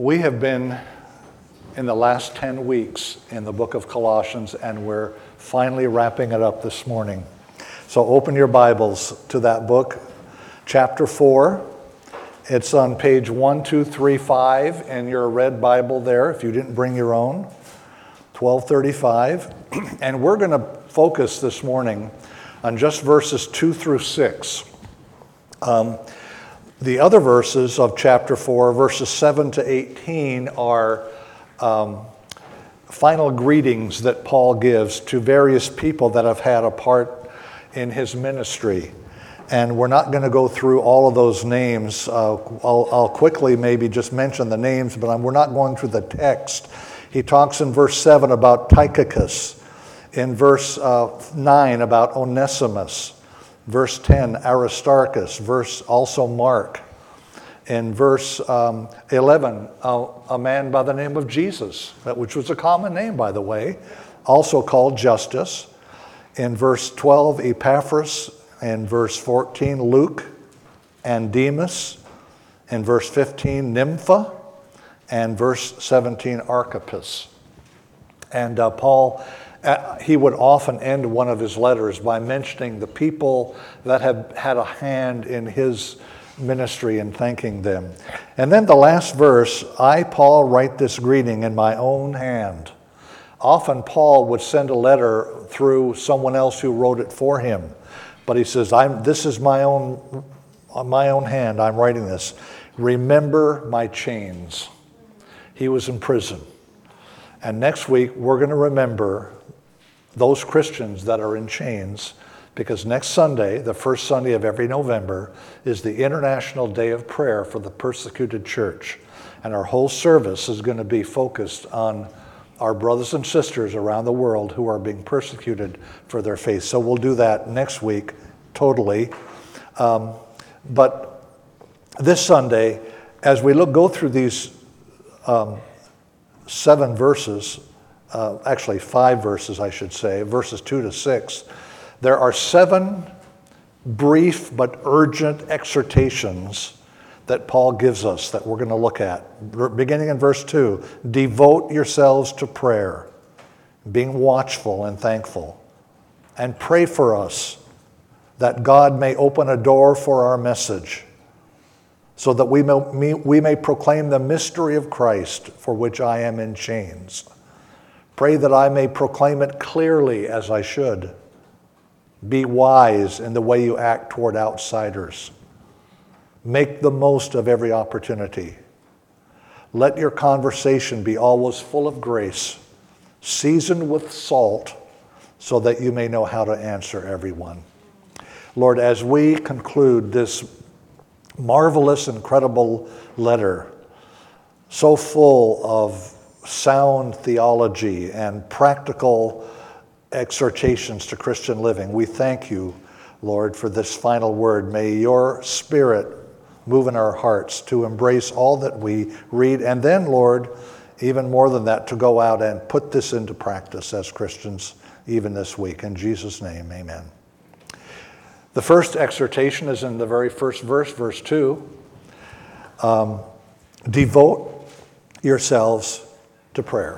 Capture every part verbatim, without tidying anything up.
We have been in the last ten weeks in the book of Colossians, and we're finally wrapping it up this morning. So open your Bibles to that book, chapter four. It's on page one two three five in your red Bible there, if you didn't bring your own, twelve thirty-five. And we're going to focus this morning on just verses two through six. Um, The other verses of chapter four, verses seven to eighteen, are um, final greetings that Paul gives to various people that have had a part in his ministry. And we're not going to go through all of those names. Uh, I'll, I'll quickly maybe just mention the names, but I'm, we're not going through the text. He talks in verse seven about Tychicus, in verse uh, nine about Onesimus, verse ten, Aristarchus, verse also Mark. In verse um, eleven, uh, a man by the name of Jesus, which was a common name, by the way, also called Justus. In verse twelve, Epaphras. In verse fourteen, Luke and Demas. In verse fifteen, Nympha. And verse seventeen, Archippus. And uh, Paul, Uh, he would often end one of his letters by mentioning the people that have had a hand in his ministry and thanking them. And then the last verse, I, Paul, write this greeting in my own hand. Often Paul would send a letter through someone else who wrote it for him. But he says, I'm, this is my own, on my own hand, I'm writing this. Remember my chains. He was in prison. And next week, we're going to remember those Christians that are in chains, because next Sunday, the first Sunday of every November, is the International Day of Prayer for the Persecuted Church. And our whole service is going to be focused on our brothers and sisters around the world who are being persecuted for their faith. So we'll do that next week, totally. Um, but this Sunday, as we look, go through these um, seven verses, Uh, actually five verses, I should say, verses two to six, there are seven brief but urgent exhortations that Paul gives us that we're going to look at. Beginning in verse two, devote yourselves to prayer, being watchful and thankful, and pray for us that God may open a door for our message, so that we may, we may proclaim the mystery of Christ, for which I am in chains. Pray that I may proclaim it clearly as I should. Be wise in the way you act toward outsiders. Make the most of every opportunity. Let your conversation be always full of grace, seasoned with salt, so that you may know how to answer everyone. Lord, as we conclude this marvelous, incredible letter, so full of sound theology and practical exhortations to Christian living, we thank you, Lord, for this final word. May your Spirit move in our hearts to embrace all that we read, and then, Lord, even more than that, to go out and put this into practice as Christians even this week. In Jesus' name, amen. The first exhortation is in the very first verse, verse two. Um, devote yourselves to prayer.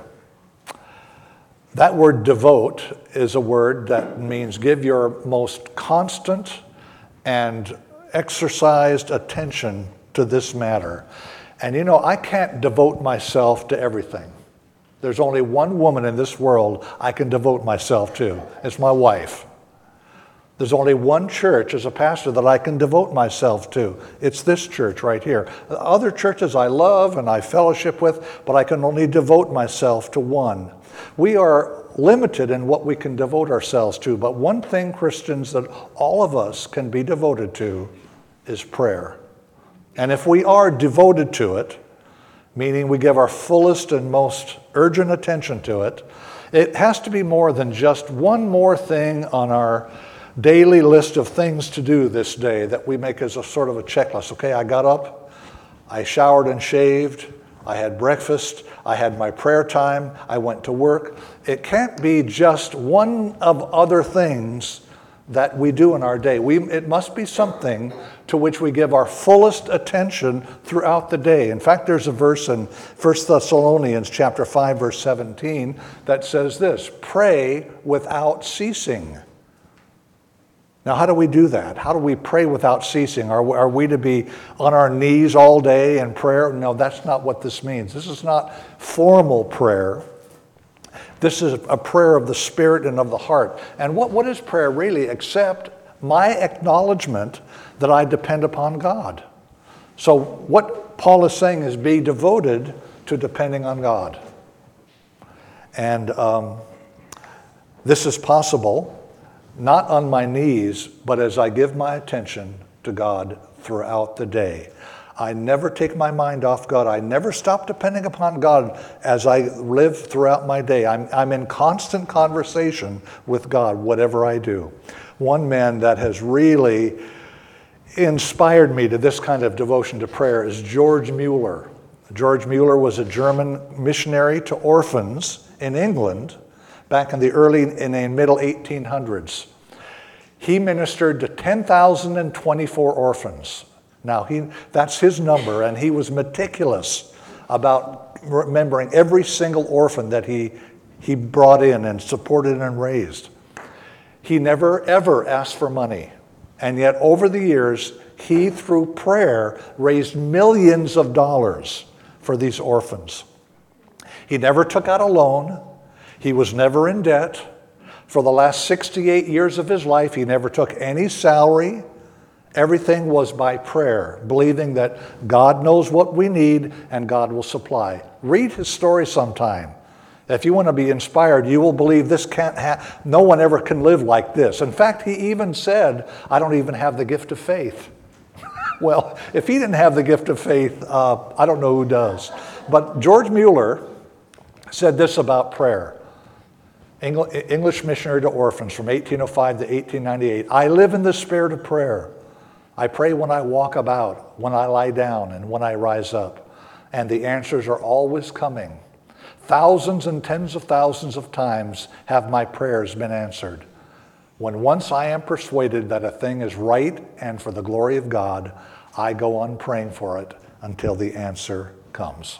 That word devote is a word that means give your most constant and exercised attention to this matter. And you know, I can't devote myself to everything. There's only one woman in this world I can devote myself to. It's my wife. There's only one church as a pastor that I can devote myself to. It's this church right here. Other churches I love and I fellowship with, but I can only devote myself to one. We are limited in what we can devote ourselves to, but one thing, Christians, that all of us can be devoted to is prayer. And if we are devoted to it, meaning we give our fullest and most urgent attention to it, it has to be more than just one more thing on our daily list of things to do this day that we make as a sort of a checklist. Okay, I got up, I showered and shaved, I had breakfast, I had my prayer time, I went to work. It can't be just one of other things that we do in our day. We, it must be something to which we give our fullest attention throughout the day. In fact, there's a verse in First Thessalonians chapter five, verse seventeen that says this, pray without ceasing. Now, how do we do that? How do we pray without ceasing? Are we, are we to be on our knees all day in prayer? No, that's not what this means. This is not formal prayer. This is a prayer of the Spirit and of the heart. And what, what is prayer really except my acknowledgement that I depend upon God? So what Paul is saying is be devoted to depending on God. And um, this is possible not on my knees, but as I give my attention to God throughout the day. I never take my mind off God. I never stop depending upon God as I live throughout my day. I'm, I'm in constant conversation with God, whatever I do. One man that has really inspired me to this kind of devotion to prayer is George Mueller. George Mueller was a German missionary to orphans in England back in the early in the middle eighteen hundreds. He ministered to ten thousand twenty-four orphans. Now, he, that's his number, and he was meticulous about remembering every single orphan that he, he brought in and supported and raised. He never, ever asked for money. And yet, over the years, he, through prayer, raised millions of dollars for these orphans. He never took out a loan. He was never in debt. For the last sixty-eight years of his life, he never took any salary. Everything was by prayer, believing that God knows what we need and God will supply. Read his story sometime. If you want to be inspired, you will believe this can't ha- no one ever can live like this. In fact, he even said, I don't even have the gift of faith. Well, if he didn't have the gift of faith, uh, I don't know who does. But George Mueller said this about prayer. English missionary to orphans from eighteen oh five to eighteen ninety-eight. I live in the spirit of prayer. I pray when I walk about, when I lie down, and when I rise up. And the answers are always coming. Thousands and tens of thousands of times have my prayers been answered. When once I am persuaded that a thing is right and for the glory of God, I go on praying for it until the answer comes.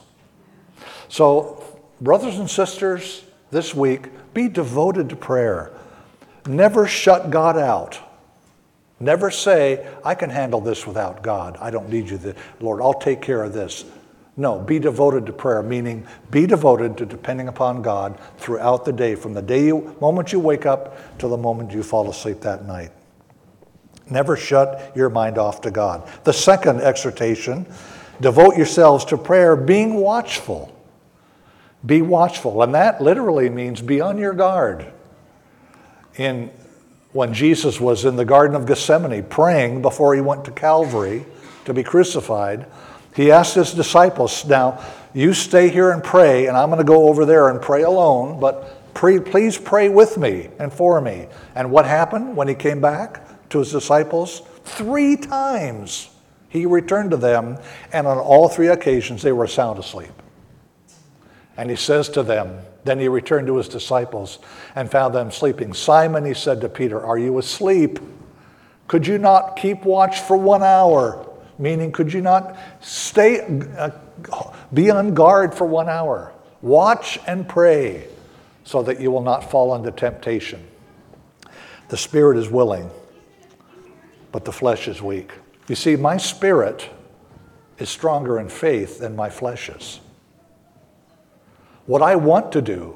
So, brothers and sisters, this week, be devoted to prayer. Never shut God out. Never say, I can handle this without God. I don't need you, the Lord. I'll take care of this. No, be devoted to prayer, meaning be devoted to depending upon God throughout the day, from the day you, moment you wake up to the moment you fall asleep that night. Never shut your mind off to God. The second exhortation, devote yourselves to prayer, being watchful. Be watchful, and that literally means be on your guard. In when Jesus was in the Garden of Gethsemane praying before he went to Calvary to be crucified, he asked his disciples, now, you stay here and pray, and I'm going to go over there and pray alone, but pray, please pray with me and for me. And what happened when he came back to his disciples? Three times he returned to them, and on all three occasions they were sound asleep. And he says to them, then he returned to his disciples and found them sleeping. Simon, he said to Peter, are you asleep? Could you not keep watch for one hour? Meaning, could you not stay, uh, be on guard for one hour? Watch and pray so that you will not fall into temptation. The spirit is willing, but the flesh is weak. You see, my spirit is stronger in faith than my flesh is. What I want to do,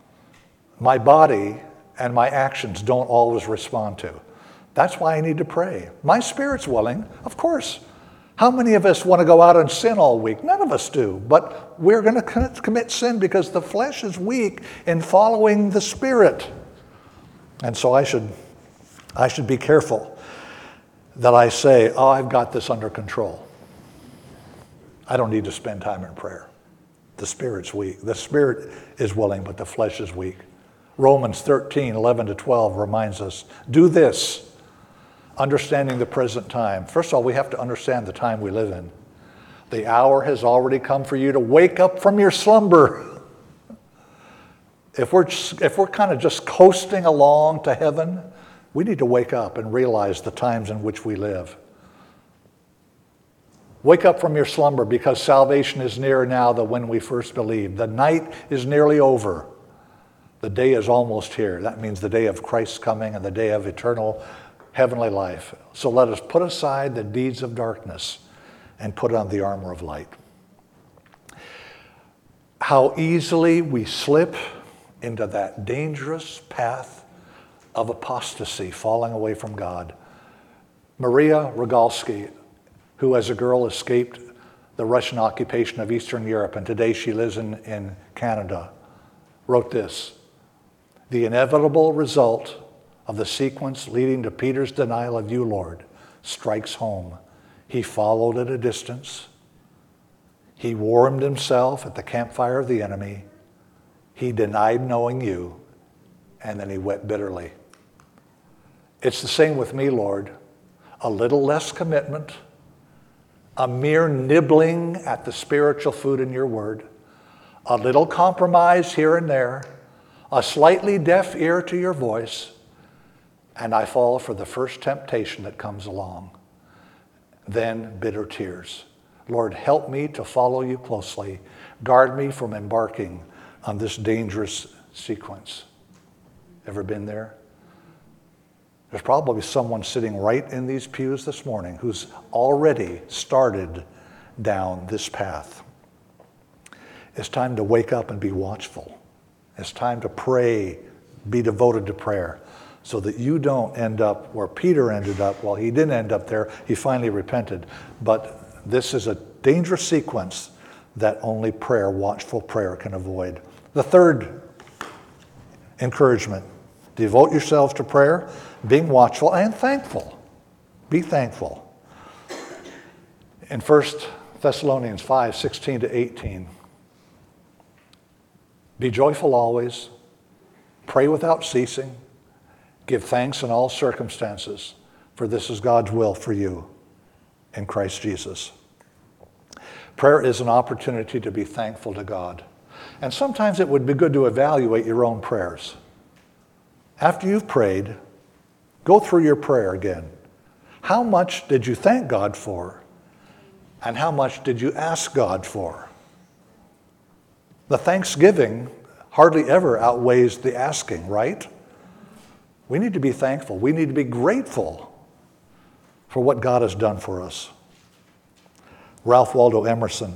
my body and my actions don't always respond to. That's why I need to pray. My spirit's willing, of course. How many of us want to go out and sin all week? None of us do. But we're going to commit sin because the flesh is weak in following the spirit. And so I should, I should be careful that I say, oh, I've got this under control. I don't need to spend time in prayer. The spirit's weak. The spirit is willing, but the flesh is weak. Romans thirteen, eleven to twelve reminds us, do this, understanding the present time. First of all, we have to understand the time we live in. The hour has already come for you to wake up from your slumber. If we're, just, if we're kind of just coasting along to heaven, we need to wake up and realize the times in which we live. Wake up from your slumber, because salvation is nearer now than when we first believed. The night is nearly over. The day is almost here. That means the day of Christ's coming and the day of eternal heavenly life. So let us put aside the deeds of darkness and put on the armor of light. How easily we slip into that dangerous path of apostasy, falling away from God. Maria Rogalski, who as a girl escaped the Russian occupation of Eastern Europe, and today she lives in, in Canada, wrote this: "The inevitable result of the sequence leading to Peter's denial of you, Lord, strikes home. He followed at a distance. He warmed himself at the campfire of the enemy. He denied knowing you, and then he wept bitterly." It's the same with me, Lord. A little less commitment, a mere nibbling at the spiritual food in your word, a little compromise here and there, a slightly deaf ear to your voice, and I fall for the first temptation that comes along. Then bitter tears. Lord, help me to follow you closely. Guard me from embarking on this dangerous sequence. Ever been there? There's probably someone sitting right in these pews this morning who's already started down this path. It's time to wake up and be watchful. It's time to pray, be devoted to prayer, so that you don't end up where Peter ended up. Well, he didn't end up there. He finally repented. But this is a dangerous sequence that only prayer, watchful prayer, can avoid. The third encouragement: devote yourselves to prayer, being watchful and thankful. Be thankful. In First Thessalonians five, sixteen to eighteen, be joyful always, pray without ceasing, give thanks in all circumstances, for this is God's will for you in Christ Jesus. Prayer is an opportunity to be thankful to God. And sometimes it would be good to evaluate your own prayers. After you've prayed, go through your prayer again. How much did you thank God for? And how much did you ask God for? The thanksgiving hardly ever outweighs the asking, right? We need to be thankful. We need to be grateful for what God has done for us. Ralph Waldo Emerson,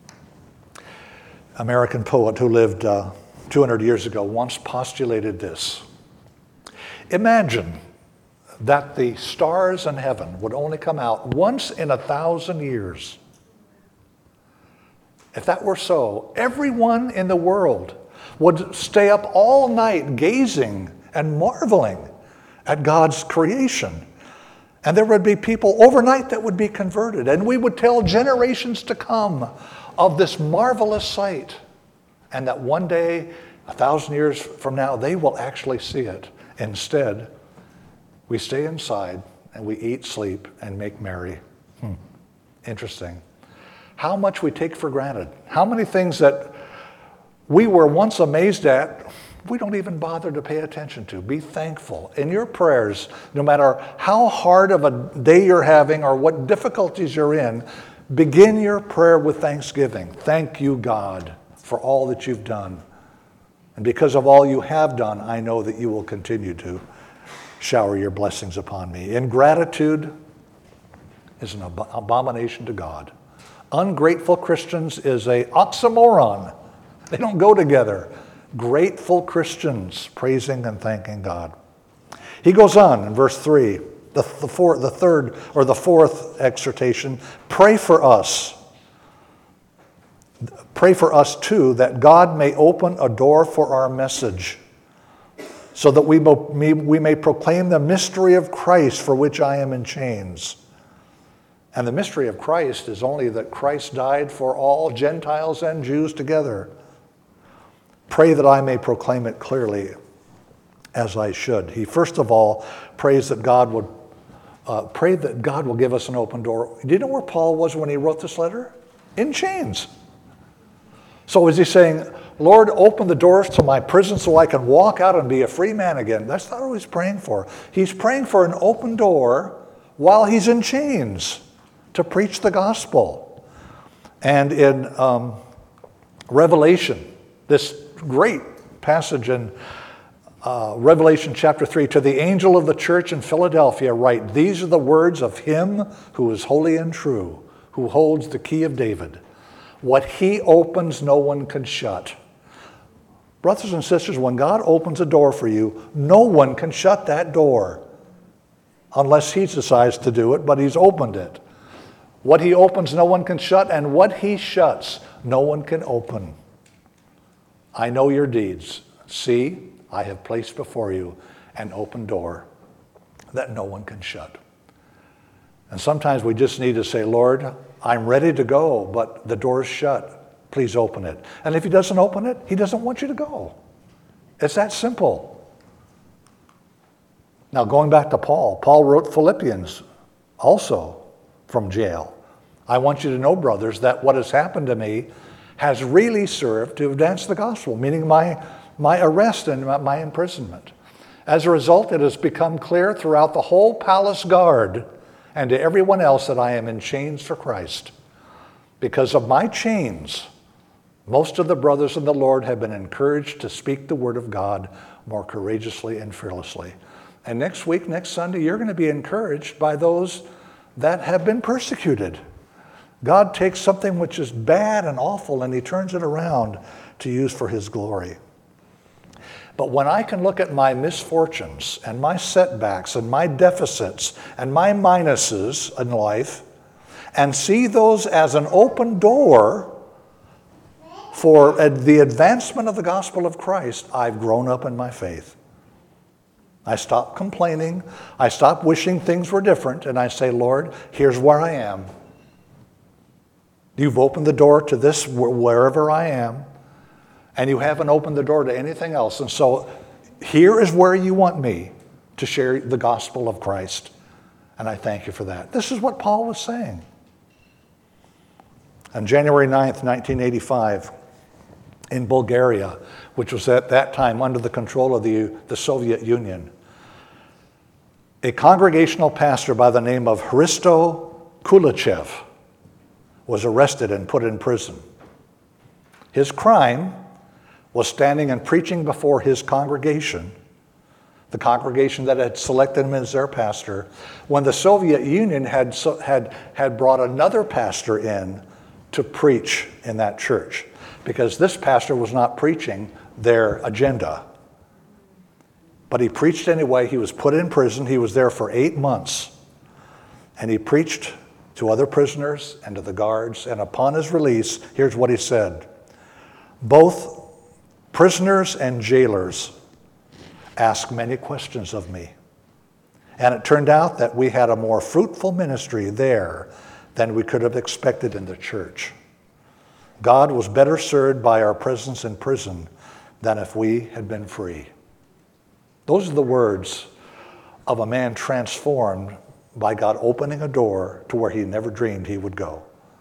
American poet who lived uh, two hundred years ago, once postulated this: imagine that the stars in heaven would only come out once in a thousand years. If that were so, everyone in the world would stay up all night gazing and marveling at God's creation. And there would be people overnight that would be converted. And we would tell generations to come of this marvelous sight. And that one day, a thousand years from now, they will actually see it. Instead, we stay inside and we eat, sleep, and make merry. Hmm. Interesting. How much we take for granted. How many things that we were once amazed at, we don't even bother to pay attention to. Be thankful. In your prayers, no matter how hard of a day you're having or what difficulties you're in, begin your prayer with thanksgiving. Thank you, God, for all that you've done. And because of all you have done, I know that you will continue to shower your blessings upon me. Ingratitude is an ab- abomination to God. Ungrateful Christians is a oxymoron. They don't go together. Grateful Christians praising and thanking God. He goes on in verse three, the, the, four, the third or the fourth exhortation: pray for us. Pray for us too, that God may open a door for our message, so that we may, we may proclaim the mystery of Christ, for which I am in chains. And the mystery of Christ is only that Christ died for all Gentiles and Jews together. Pray that I may proclaim it clearly as I should. He first of all prays that God would uh, pray that God will give us an open door. Do you know where Paul was when he wrote this letter? In chains. So is he saying, Lord, open the doors to my prison so I can walk out and be a free man again? That's not what he's praying for. He's praying for an open door while he's in chains, to preach the gospel. And in um, Revelation, this great passage in uh, Revelation chapter three, to the angel of the church in Philadelphia write, these are the words of him who is holy and true, who holds the key of David. What he opens, no one can shut. Brothers and sisters, when God opens a door for you, no one can shut that door unless he decides to do it, but he's opened it. What he opens, no one can shut, and what he shuts, no one can open. I know your deeds. See, I have placed before you an open door that no one can shut. And sometimes we just need to say, Lord, I'm ready to go, but the door's shut. Please open it. And if he doesn't open it, he doesn't want you to go. It's that simple. Now, going back to Paul, Paul wrote Philippians also from jail. I want you to know, brothers, that what has happened to me has really served to advance the gospel, meaning my, my arrest and my, my imprisonment. As a result, it has become clear throughout the whole palace guard and to everyone else that I am in chains for Christ. Because of my chains, most of the brothers in the Lord have been encouraged to speak the word of God more courageously and fearlessly. And next week, next Sunday, you're going to be encouraged by those that have been persecuted. God takes something which is bad and awful and he turns it around to use for his glory. But when I can look at my misfortunes and my setbacks and my deficits and my minuses in life and see those as an open door for the advancement of the gospel of Christ, I've grown up in my faith. I stop complaining. I stop wishing things were different. And I say, Lord, here's where I am. You've opened the door to this wherever I am. And you haven't opened the door to anything else. And so here is where you want me to share the gospel of Christ. And I thank you for that. This is what Paul was saying. On January ninth, nineteen eighty-five, in Bulgaria, which was at that time under the control of the, the Soviet Union, a congregational pastor by the name of Hristo Kulachev was arrested and put in prison. His crime was standing and preaching before his congregation, the congregation that had selected him as their pastor, when the Soviet Union had, had, had brought another pastor in to preach in that church, because this pastor was not preaching their agenda. But he preached anyway. He was put in prison. He was there for eight months. And he preached to other prisoners and to the guards. And upon his release, here's what he said. Both prisoners and jailers asked many questions of me. And it turned out that we had a more fruitful ministry there than we could have expected in the church. God was better served by our presence in prison than if we had been free. Those are the words of a man transformed by God opening a door to where he never dreamed he would go.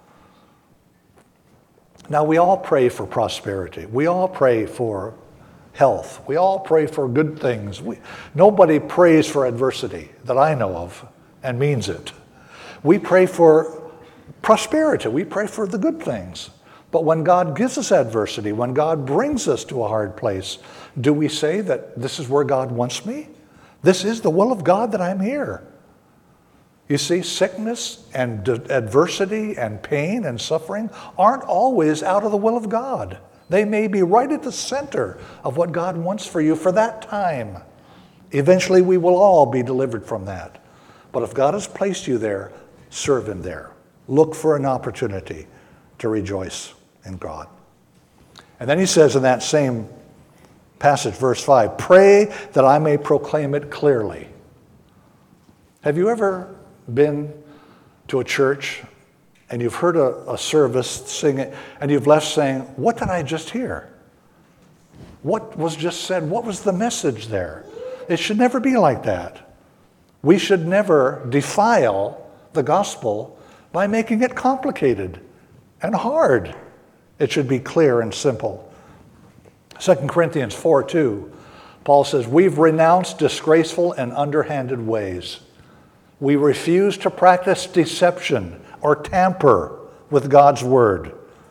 Now, we all pray for prosperity. We all pray for health. We all pray for good things. We, nobody prays for adversity that I know of and means it. We pray for prosperity. We pray for the good things. But when God gives us adversity, when God brings us to a hard place, do we say that this is where God wants me? This is the will of God that I'm here. You see, sickness and d- adversity and pain and suffering aren't always out of the will of God. They may be right at the center of what God wants for you for that time. Eventually, we will all be delivered from that. But if God has placed you there, serve him there. Look for an opportunity to rejoice in God. And then he says in that same passage, verse five, pray that I may proclaim it clearly. Have you ever been to a church and you've heard a, a service sing it and you've left saying, what did I just hear? What was just said? What was the message there? It should never be like that. We should never defile the gospel by making it complicated and hard. It should be clear and simple. Second Corinthians four two, Paul says, we've renounced disgraceful and underhanded ways. We refuse to practice deception or tamper with God's word.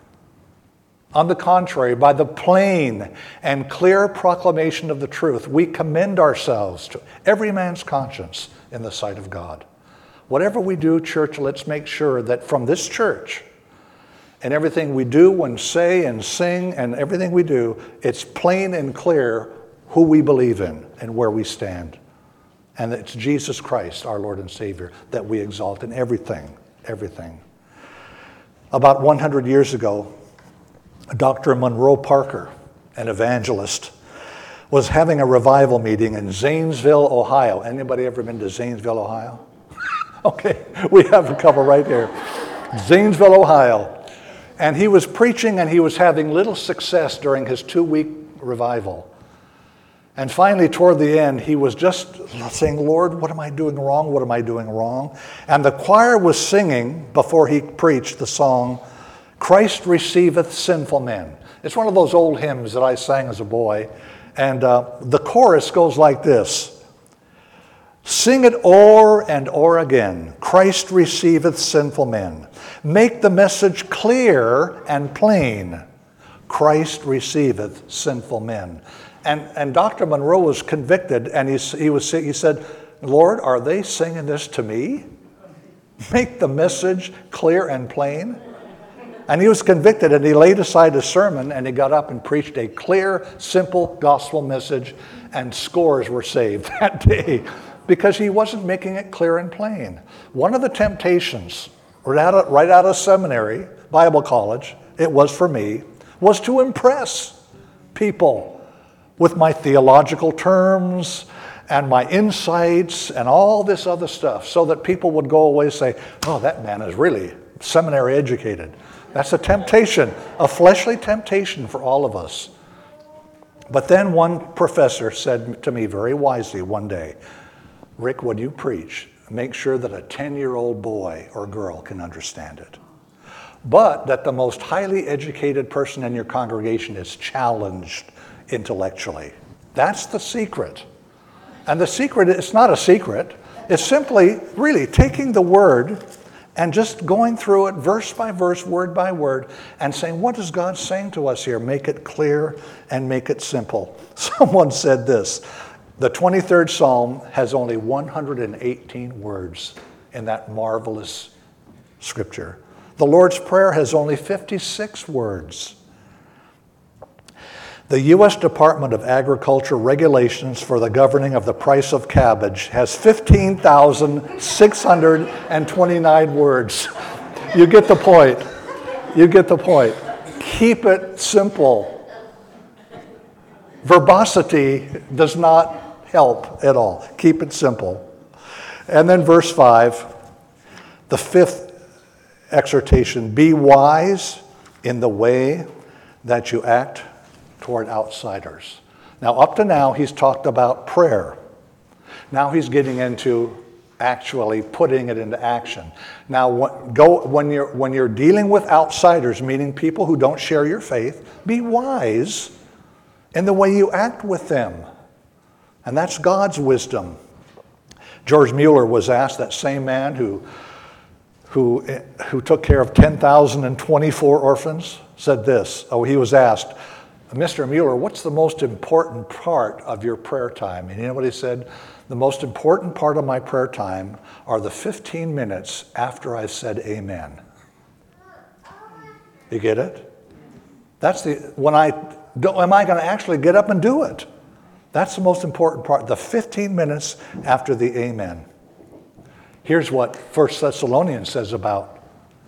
On the contrary, by the plain and clear proclamation of the truth, we commend ourselves to every man's conscience in the sight of God. Whatever we do, church, let's make sure that from this church and everything we do and say and sing and everything we do, it's plain and clear who we believe in and where we stand. And it's Jesus Christ, our Lord and Savior, that we exalt in everything, everything. About one hundred years ago, Doctor Monroe Parker, an evangelist, was having a revival meeting in Zanesville, Ohio. Anybody ever been to Zanesville, Ohio? Okay, we have a couple right here. Zanesville, Ohio. And he was preaching and he was having little success during his two-week revival. And finally, toward the end, he was just saying, Lord, what am I doing wrong? What am I doing wrong? And the choir was singing, before he preached, the song, Christ Receiveth Sinful Men. It's one of those old hymns that I sang as a boy. And uh, the chorus goes like this. Sing it o'er and o'er again. Christ receiveth sinful men. Make the message clear and plain. Christ receiveth sinful men. And, and Doctor Monroe was convicted, and he, he, was, he said, Lord, are they singing this to me? Make the message clear and plain. And he was convicted, and he laid aside his sermon, and he got up and preached a clear, simple gospel message, and scores were saved that day because he wasn't making it clear and plain. One of the temptations, right out of, right out of seminary, Bible college, it was for me, was to impress people with my theological terms and my insights and all this other stuff so that people would go away and say, oh, that man is really seminary educated. That's a temptation, a fleshly temptation for all of us. But then one professor said to me very wisely one day, Rick, when you preach, make sure that a ten-year-old boy or girl can understand it. But that the most highly educated person in your congregation is challenged intellectually. That's the secret. And the secret, it's not a secret. It's simply really taking the word and just going through it verse by verse, word by word, and saying, what is God saying to us here? Make it clear and make it simple. Someone said this, the twenty-third Psalm has only one hundred eighteen words in that marvelous scripture. The Lord's Prayer has only fifty-six words. The U S Department of Agriculture regulations for the governing of the price of cabbage has fifteen thousand six hundred twenty-nine words. You get the point. You get the point. Keep it simple. Verbosity does not help at all. Keep it simple. And then verse five, the fifth exhortation, be wise in the way that you act toward outsiders. Now, up to now, he's talked about prayer. Now he's getting into actually putting it into action. Now, when, go, when, you're, when you're dealing with outsiders, meaning people who don't share your faith, be wise in the way you act with them. And that's God's wisdom. George Mueller was asked, that same man who, who, who took care of ten thousand twenty-four orphans, said this. Oh, he was asked, Mister Mueller, what's the most important part of your prayer time? And you know what he said? The most important part of my prayer time are the fifteen minutes after I've said amen. You get it? That's the, when I, do, am I going to actually get up and do it? That's the most important part, the fifteen minutes after the amen. Here's what First Thessalonians says about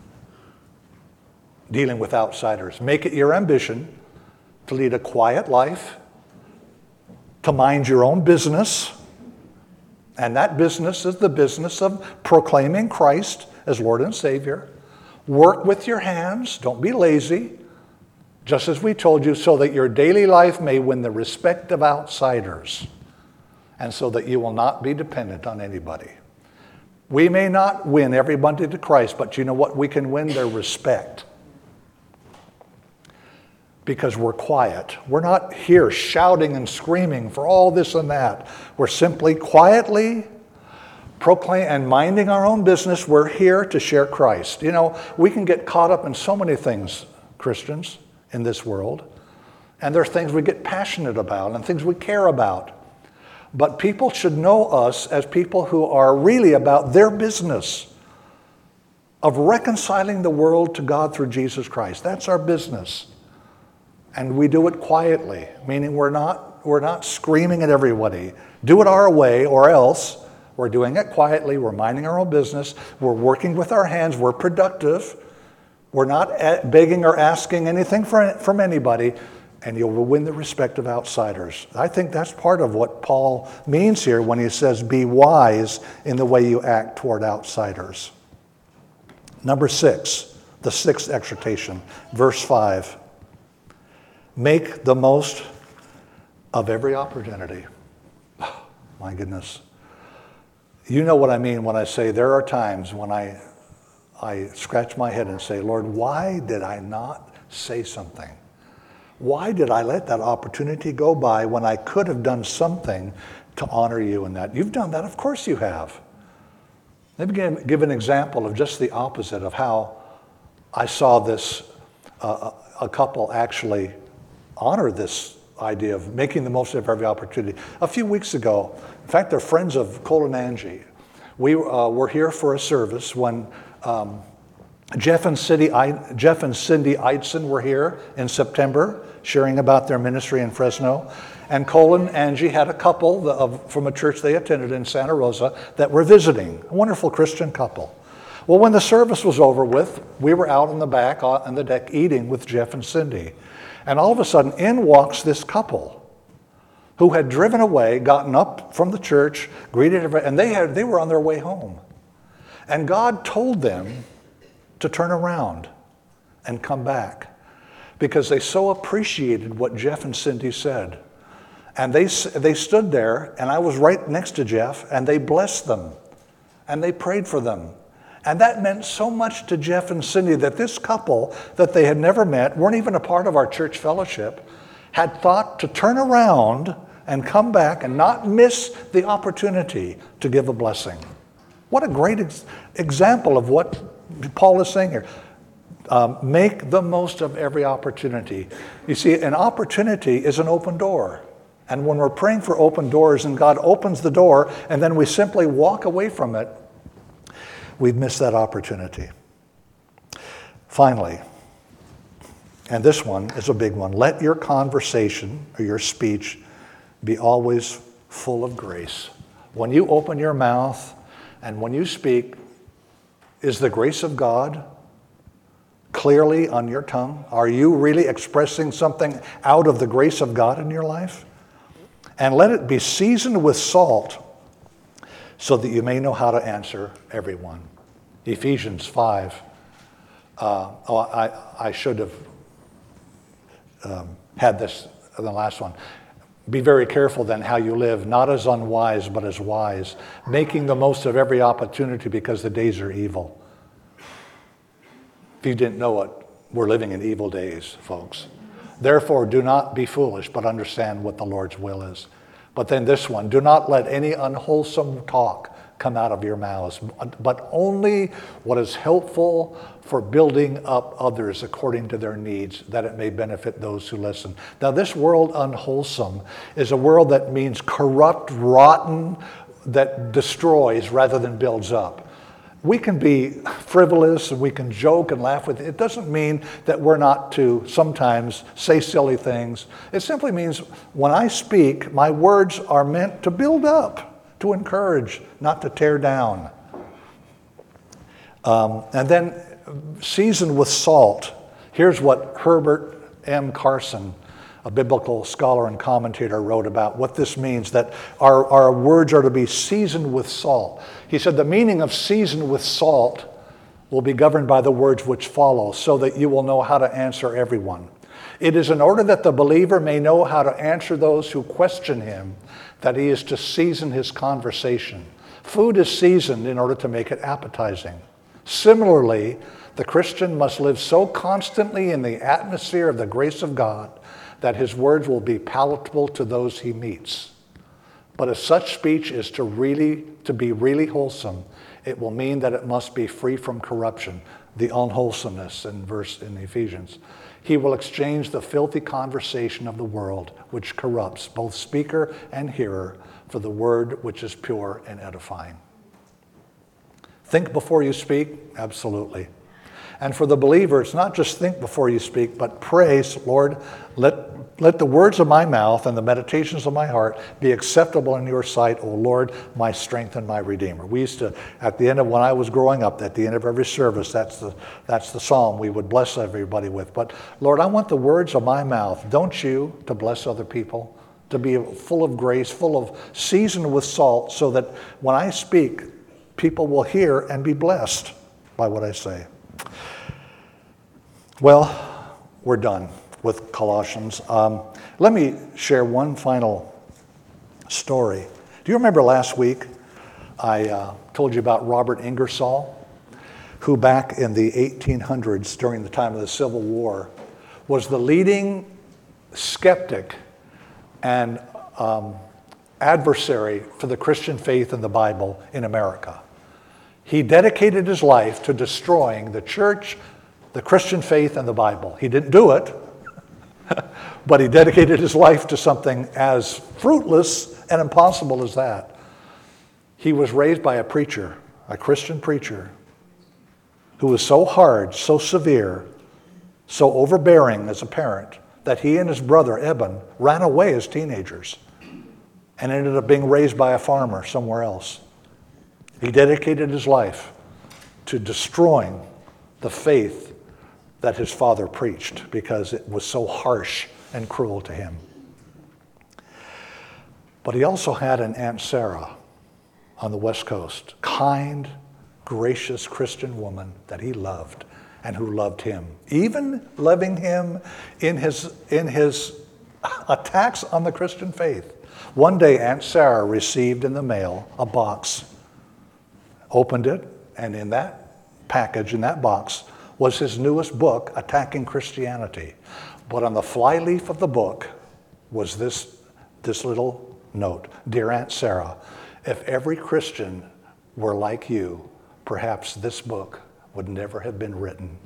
dealing with outsiders. Make it your ambition to lead a quiet life, to mind your own business, and that business is the business of proclaiming Christ as Lord and Savior. Work with your hands, don't be lazy, just as we told you, so that your daily life may win the respect of outsiders, and so that you will not be dependent on anybody. We may not win everybody to Christ, but you know what? We can win their respect. Because we're quiet. We're not here shouting and screaming for all this and that. We're simply quietly proclaim and minding our own business, we're here to share Christ. You know, we can get caught up in so many things, Christians, in this world. And there are things we get passionate about and things we care about. But people should know us as people who are really about their business of reconciling the world to God through Jesus Christ. That's our business. And we do it quietly, meaning we're not, we're not screaming at everybody. Do it our way or else. We're doing it quietly. We're minding our own business. We're working with our hands. We're productive. We're not begging or asking anything from anybody. And you'll win the respect of outsiders. I think that's part of what Paul means here when he says, be wise in the way you act toward outsiders. Number six, the sixth exhortation, verse five. Make the most of every opportunity. Oh, my goodness. You know what I mean when I say there are times when I, I scratch my head and say, Lord, why did I not say something? Why did I let that opportunity go by when I could have done something to honor you in that? You've done that. Of course you have. Let me give, give an example of just the opposite of how I saw this, uh, a couple actually honor this idea of making the most of every opportunity. A few weeks ago, in fact, they're friends of Cole and Angie. We uh, were here for a service when um, Jeff and Cindy, I, Jeff and Cindy Eitzen were here in September, sharing about their ministry in Fresno. And Cole and Angie had a couple of, from a church they attended in Santa Rosa that were visiting, a wonderful Christian couple. Well, when the service was over with, we were out in the back on the deck eating with Jeff and Cindy. And all of a sudden, in walks this couple who had driven away, gotten up from the church, greeted everybody, and they, had, they were on their way home. And God told them to turn around and come back because they so appreciated what Jeff and Cindy said. And they, they stood there, and I was right next to Jeff, and they blessed them, and they prayed for them. And that meant so much to Jeff and Cindy that this couple that they had never met, weren't even a part of our church fellowship, had thought to turn around and come back and not miss the opportunity to give a blessing. What a great ex- example of what Paul is saying here. Um, make the most of every opportunity. You see, an opportunity is an open door. And when we're praying for open doors and God opens the door and then we simply walk away from it, we've missed that opportunity. Finally, and this one is a big one, let your conversation or your speech be always full of grace. When you open your mouth and when you speak, is the grace of God clearly on your tongue? Are you really expressing something out of the grace of God in your life? And let it be seasoned with salt so that you may know how to answer everyone. Ephesians five. Uh, oh, I, I should have um, had this in the last one. Be very careful then how you live, not as unwise, but as wise, making the most of every opportunity because the days are evil. If you didn't know it, we're living in evil days, folks. Therefore, do not be foolish, but understand what the Lord's will is. But then this one, do not let any unwholesome talk come out of your mouths, but only what is helpful for building up others according to their needs, that it may benefit those who listen. Now, this world unwholesome is a world that means corrupt, rotten, that destroys rather than builds up. We can be frivolous and we can joke and laugh with it. It doesn't mean that we're not to sometimes say silly things. It simply means when I speak, my words are meant to build up, to encourage, not to tear down. Um, and then seasoned with salt. Here's what Herbert M. Carson, a biblical scholar and commentator, wrote about what this means, that our, our words are to be seasoned with salt. He said the meaning of seasoned with salt will be governed by the words which follow, so that you will know how to answer everyone. It is in order that the believer may know how to answer those who question him that he is to season his conversation. Food is seasoned in order to make it appetizing. Similarly, the Christian must live so constantly in the atmosphere of the grace of God that his words will be palatable to those he meets. But if such speech is to really to be really wholesome, it will mean that it must be free from corruption, the unwholesomeness in verse in Ephesians. He will exchange the filthy conversation of the world, which corrupts both speaker and hearer, for the word which is pure and edifying. Think before you speak? Absolutely. And for the believer, it's not just think before you speak, but pray, Lord, let, let the words of my mouth and the meditations of my heart be acceptable in your sight, O Lord, my strength and my redeemer. We used to, at the end of when I was growing up, at the end of every service, that's the, that's the psalm we would bless everybody with. But Lord, I want the words of my mouth, don't you, to bless other people, to be full of grace, full of seasoned with salt, so that when I speak, people will hear and be blessed by what I say. Well, we're done with Colossians. Um, let me share one final story. Do you remember last week I uh, told you about Robert Ingersoll, who back in the eighteen hundreds, during the time of the Civil War, was the leading skeptic and um, adversary for the Christian faith and the Bible in America. He dedicated his life to destroying the church, the Christian faith, and the Bible. He didn't do it, but he dedicated his life to something as fruitless and impossible as that. He was raised by a preacher, a Christian preacher, who was so hard, so severe, so overbearing as a parent, that he and his brother, Eben, ran away as teenagers and ended up being raised by a farmer somewhere else. He dedicated his life to destroying the faith that his father preached because it was so harsh and cruel to him. But he also had an Aunt Sarah on the West Coast, kind, gracious Christian woman that he loved and who loved him, even loving him in his, in his attacks on the Christian faith. One day, Aunt Sarah received in the mail a box, opened it, and in that package, in that box, was his newest book, Attacking Christianity. But on the flyleaf of the book was this, this little note. Dear Aunt Sarah, if every Christian were like you, perhaps this book would never have been written.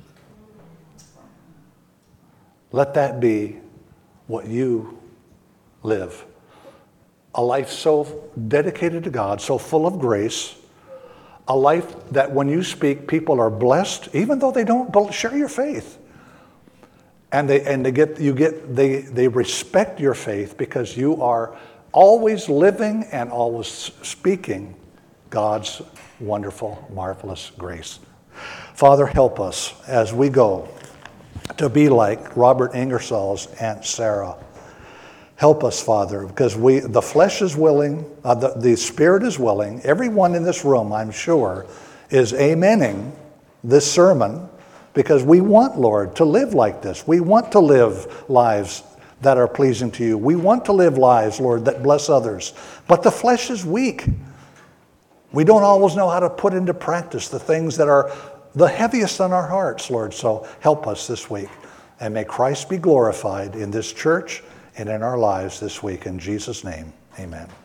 Let that be what you live. A life so dedicated to God, so full of grace, a life that when you speak, people are blessed, even though they don't share your faith. And they and they get you get they they respect your faith because you are always living and always speaking God's wonderful, marvelous grace. Father, help us as we go to be like Robert Ingersoll's Aunt Sarah. Help us, Father, because we the flesh is willing, uh, the, the spirit is willing. Everyone in this room, I'm sure, is amening this sermon because we want, Lord, to live like this. We want to live lives that are pleasing to you. We want to live lives, Lord, that bless others. But the flesh is weak. We don't always know how to put into practice the things that are the heaviest on our hearts, Lord. So help us this week. And may Christ be glorified in this church and in our lives this week. In Jesus' name, amen.